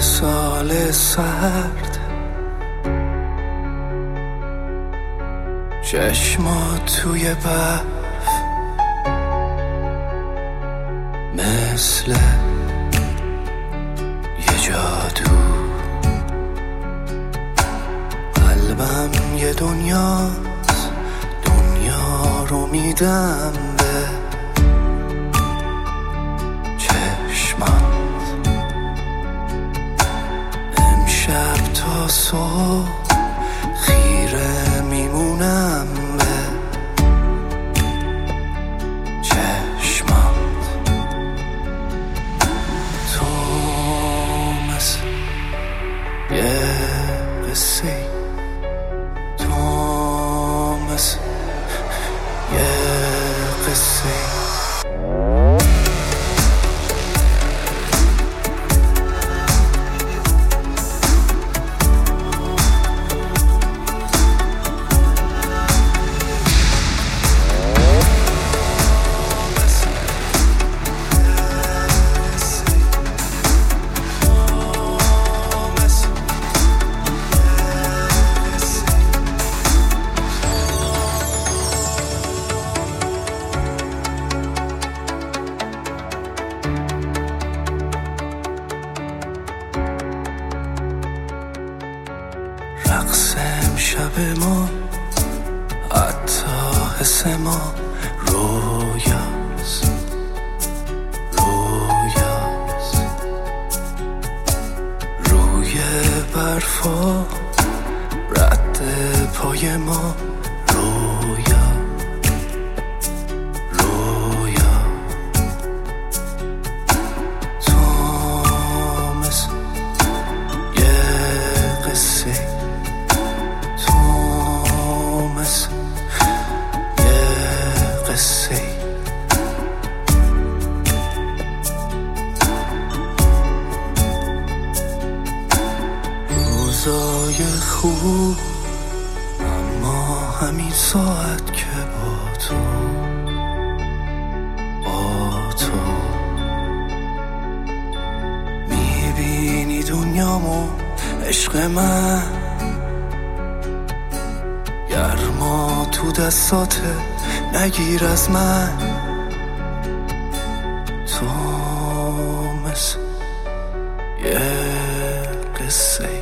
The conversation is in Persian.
سال سرد، چشمات توی برف مثل یه جادو، قلبم یه دنیاست، دنیا رو میدم به چشمات. امشب تا صبح خیره میمونم به چشمات. تو مثل یه قصه، تو مثل یه قصه. رقص امشب ما، حتی حس ما رویاست، رویاست. روی برفا رد پای ما رویا، رویا. تو مثل یه قصه، تو مثل یه قصه. روزای خوب، اما همین ساعت که با تو، با تو میبینی دنیامو عشق من، گرما تو دستاته نگیر از من. تو مثل یه قصه.